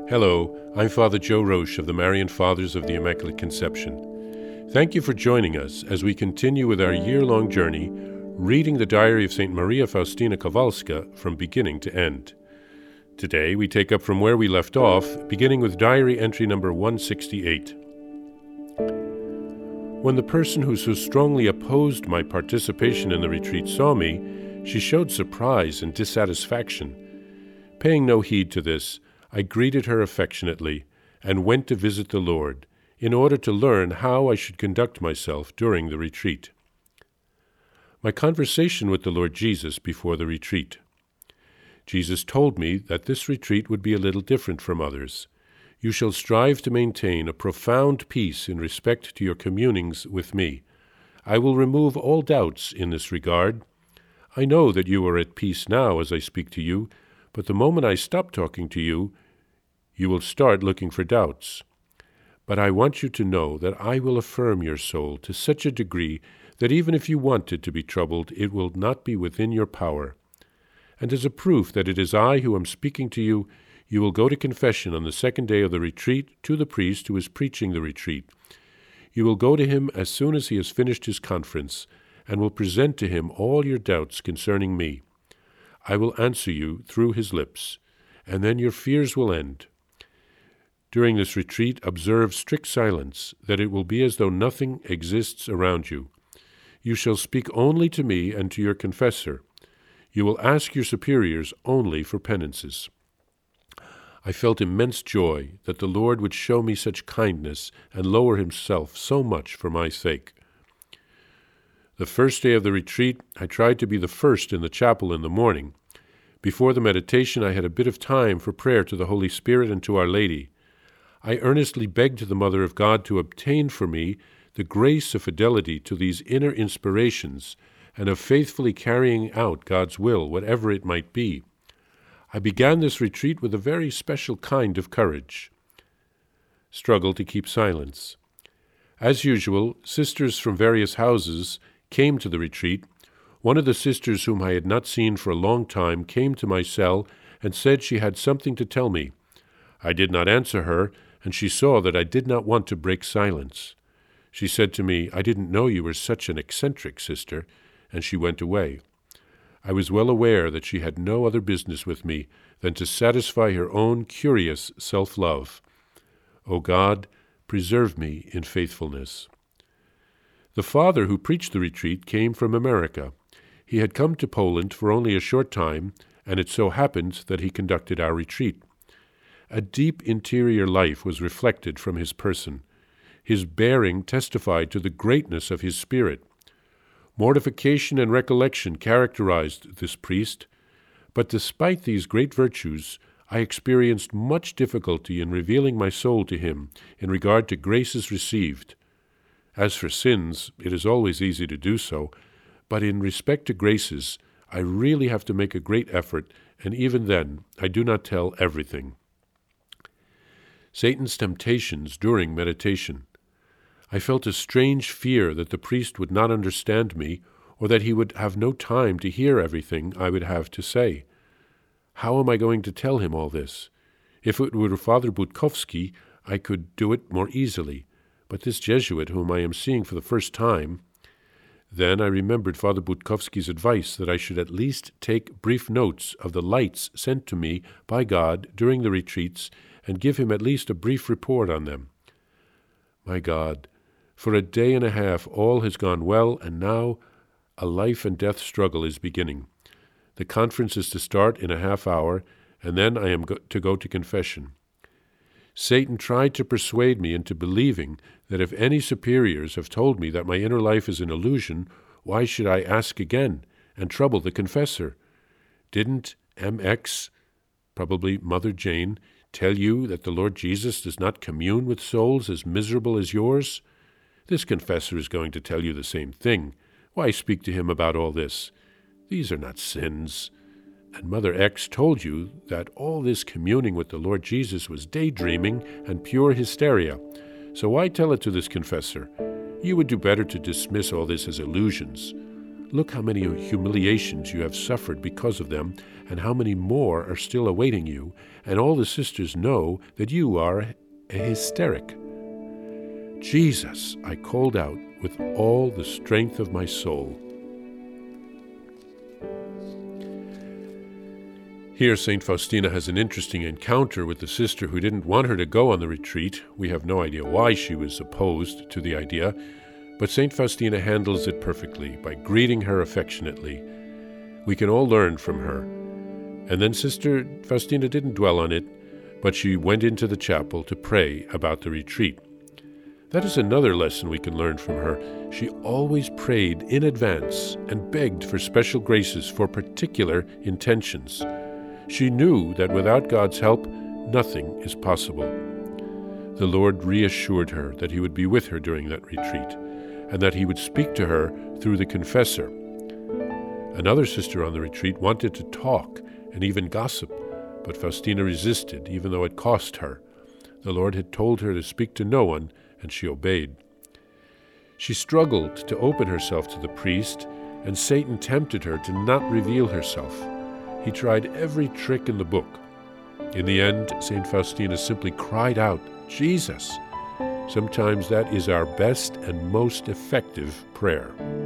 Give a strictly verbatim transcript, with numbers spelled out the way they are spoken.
Hello, I'm Father Joe Roche of the Marian Fathers of the Immaculate Conception. Thank you for joining us as we continue with our year-long journey reading the diary of Saint Maria Faustina Kowalska from beginning to end. Today we take up from where we left off, beginning with diary entry number one sixty-eight. When the person who so strongly opposed my participation in the retreat saw me, she showed surprise and dissatisfaction. Paying no heed to this, I greeted her affectionately and went to visit the Lord in order to learn how I should conduct myself during the retreat. My conversation with the Lord Jesus before the retreat. Jesus told me that this retreat would be a little different from others. You shall strive to maintain a profound peace in respect to your communings with me. I will remove all doubts in this regard. I know that you are at peace now as I speak to you, but the moment I stop talking to you, you will start looking for doubts. But I want you to know that I will affirm your soul to such a degree that even if you wanted to be troubled, it will not be within your power. And as a proof that it is I who am speaking to you, you will go to confession on the second day of the retreat to the priest who is preaching the retreat. You will go to him as soon as he has finished his conference, and will present to him all your doubts concerning me. I will answer you through his lips, and then your fears will end. During this retreat, observe strict silence, that it will be as though nothing exists around you. You shall speak only to me and to your confessor. You will ask your superiors only for penances. I felt immense joy that the Lord would show me such kindness and lower himself so much for my sake. The first day of the retreat, I tried to be the first in the chapel in the morning. Before the meditation, I had a bit of time for prayer to the Holy Spirit and to Our Lady. I earnestly begged the Mother of God to obtain for me the grace of fidelity to these inner inspirations and of faithfully carrying out God's will, whatever it might be. I began this retreat with a very special kind of courage. Struggle to keep silence. As usual, sisters from various houses came to the retreat. One of the sisters whom I had not seen for a long time came to my cell and said she had something to tell me. I did not answer her, and she saw that I did not want to break silence. She said to me, "I didn't know you were such an eccentric sister," and she went away. I was well aware that she had no other business with me than to satisfy her own curious self-love. O God, preserve me in faithfulness. The father who preached the retreat came from America. He had come to Poland for only a short time, and it so happened that he conducted our retreat. A deep interior life was reflected from his person. His bearing testified to the greatness of his spirit. Mortification and recollection characterized this priest, but despite these great virtues, I experienced much difficulty in revealing my soul to him in regard to graces received. As for sins, it is always easy to do so, but in respect to graces, I really have to make a great effort, and even then, I do not tell everything. Satan's temptations during meditation. I felt a strange fear that the priest would not understand me, or that he would have no time to hear everything I would have to say. How am I going to tell him all this? If it were Father Budkowski, I could do it more easily, but this Jesuit whom I am seeing for the first time— Then I remembered Father Budkowski's advice that I should at least take brief notes of the lights sent to me by God during the retreats and give him at least a brief report on them. My God, for a day and a half all has gone well, and now a life and death struggle is beginning. The conference is to start in a half hour, and then I am go- to go to confession. Satan tried to persuade me into believing that if any superiors have told me that my inner life is an illusion, why should I ask again and trouble the confessor? Didn't M X, probably Mother Jane, tell you that the Lord Jesus does not commune with souls as miserable as yours? This confessor is going to tell you the same thing. Why speak to him about all this? These are not sins. And Mother X told you that all this communing with the Lord Jesus was daydreaming and pure hysteria. So why tell it to this confessor? You would do better to dismiss all this as illusions. look how many humiliations you have suffered because of them, and how many more are still awaiting you, and all the sisters know that you are a hysteric." "Jesus," I called out with all the strength of my soul. Here, Saint Faustina has an interesting encounter with the sister who didn't want her to go on the retreat. We have no idea why she was opposed to the idea, but Saint Faustina handles it perfectly by greeting her affectionately. We can all learn from her. And then Sister Faustina didn't dwell on it, but she went into the chapel to pray about the retreat. That is another lesson we can learn from her. She always prayed in advance and begged for special graces for particular intentions. She knew that without God's help, nothing is possible. The Lord reassured her that He would be with her during that retreat, and that He would speak to her through the confessor. Another sister on the retreat wanted to talk and even gossip, but Faustina resisted, even though it cost her. The Lord had told her to speak to no one, and she obeyed. She struggled to open herself to the priest, and Satan tempted her to not reveal herself. He tried every trick in the book. In the end, Saint Faustina simply cried out, "Jesus!" Sometimes that is our best and most effective prayer.